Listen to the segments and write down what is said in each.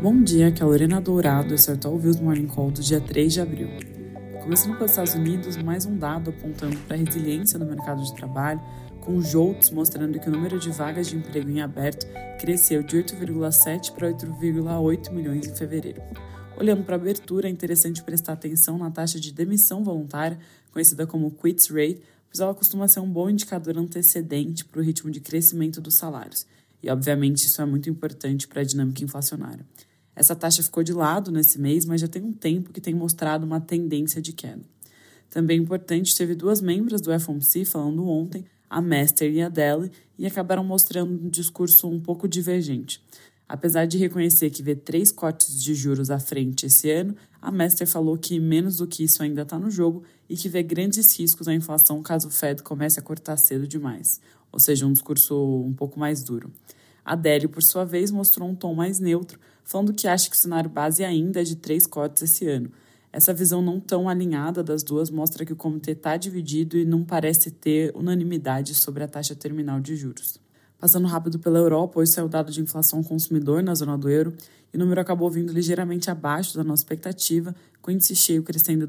Bom dia, aqui é a Lorena Dourado, esse é o Talvez Morning Call do dia 3 de abril. Começando pelos Estados Unidos, mais um dado apontando para a resiliência do mercado de trabalho, com os JOLTS mostrando que o número de vagas de emprego em aberto cresceu de 8,7 para 8,8 milhões em fevereiro. Olhando para a abertura, é interessante prestar atenção na taxa de demissão voluntária, conhecida como Quits Rate, pois ela costuma ser um bom indicador antecedente para o ritmo de crescimento dos salários. E, obviamente, isso é muito importante para a dinâmica inflacionária. Essa taxa ficou de lado nesse mês, mas já tem um tempo que tem mostrado uma tendência de queda. Também importante, teve duas membros do FOMC falando ontem, a Mester e a Daly, e acabaram mostrando um discurso um pouco divergente. Apesar de reconhecer que vê 3 cortes de juros à frente esse ano, a Mester falou que menos do que isso ainda está no jogo e que vê grandes riscos à inflação caso o Fed comece a cortar cedo demais, ou seja, um discurso um pouco mais duro. A Daly, por sua vez, mostrou um tom mais neutro, falando que acha que o cenário base ainda é de 3 cortes esse ano. Essa visão não tão alinhada das duas mostra que o comitê está dividido e não parece ter unanimidade sobre a taxa terminal de juros. Passando rápido pela Europa, hoje saiu o dado de inflação ao consumidor na zona do euro e o número acabou vindo ligeiramente abaixo da nossa expectativa, com o índice cheio crescendo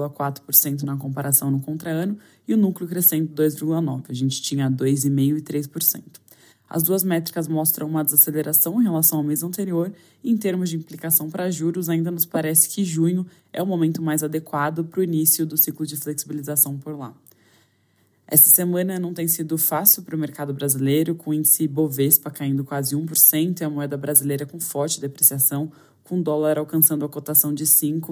2,4% na comparação no contra-ano e o núcleo crescendo 2,9%. A gente tinha 2,5% e 3%. As duas métricas mostram uma desaceleração em relação ao mês anterior e, em termos de implicação para juros, ainda nos parece que junho é o momento mais adequado para o início do ciclo de flexibilização por lá. Essa semana não tem sido fácil para o mercado brasileiro, com o índice Bovespa caindo quase 1% e a moeda brasileira com forte depreciação, com o dólar alcançando a cotação de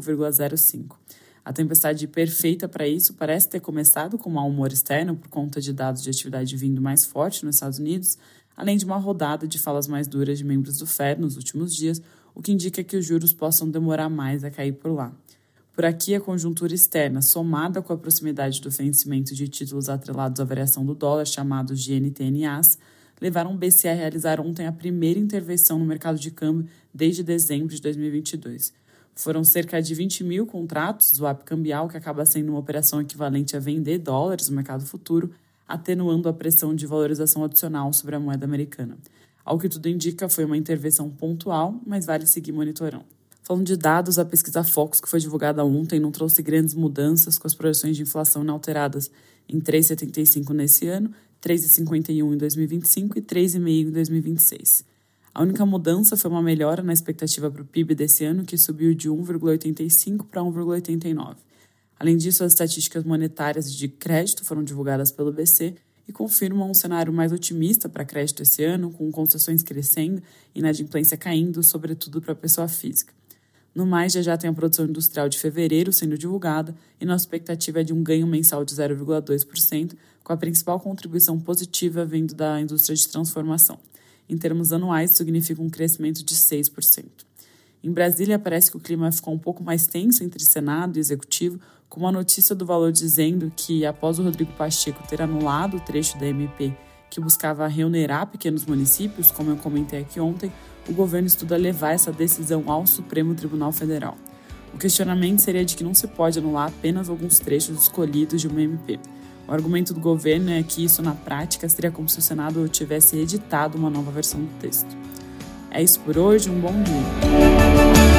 5,05. A tempestade perfeita para isso parece ter começado com mau humor externo por conta de dados de atividade vindo mais forte nos Estados Unidos, além de uma rodada de falas mais duras de membros do Fed nos últimos dias, o que indica que os juros possam demorar mais a cair por lá. Por aqui, a conjuntura externa, somada com a proximidade do vencimento de títulos atrelados à variação do dólar, chamados de NTNAs, levaram o BCE a realizar ontem a primeira intervenção no mercado de câmbio desde dezembro de 2022. Foram cerca de 20 mil contratos do swap cambial, que acaba sendo uma operação equivalente a vender dólares no mercado futuro, atenuando a pressão de valorização adicional sobre a moeda americana. Ao que tudo indica, foi uma intervenção pontual, mas vale seguir monitorando. Falando de dados, a pesquisa Focus, que foi divulgada ontem, não trouxe grandes mudanças, com as projeções de inflação inalteradas em 3,75 nesse ano, 3,51 em 2025 e 3,5 em 2026. A única mudança foi uma melhora na expectativa para o PIB desse ano, que subiu de 1,85 para 1,89. Além disso, as estatísticas monetárias de crédito foram divulgadas pelo BC e confirmam um cenário mais otimista para crédito esse ano, com concessões crescendo e inadimplência caindo, sobretudo para a pessoa física. No mais, já tem a produção industrial de fevereiro sendo divulgada e nossa expectativa é de um ganho mensal de 0,2%, com a principal contribuição positiva vindo da indústria de transformação. Em termos anuais, isso significa um crescimento de 6%. Em Brasília, parece que o clima ficou um pouco mais tenso entre Senado e Executivo, com uma notícia do Valor dizendo que, após o Rodrigo Pacheco ter anulado o trecho da MP que buscava reonerar pequenos municípios, como eu comentei aqui ontem, o governo estuda levar essa decisão ao Supremo Tribunal Federal. O questionamento seria de que não se pode anular apenas alguns trechos escolhidos de uma MP. O argumento do governo é que isso, na prática, seria como se o Senado tivesse editado uma nova versão do texto. É isso por hoje, um bom dia.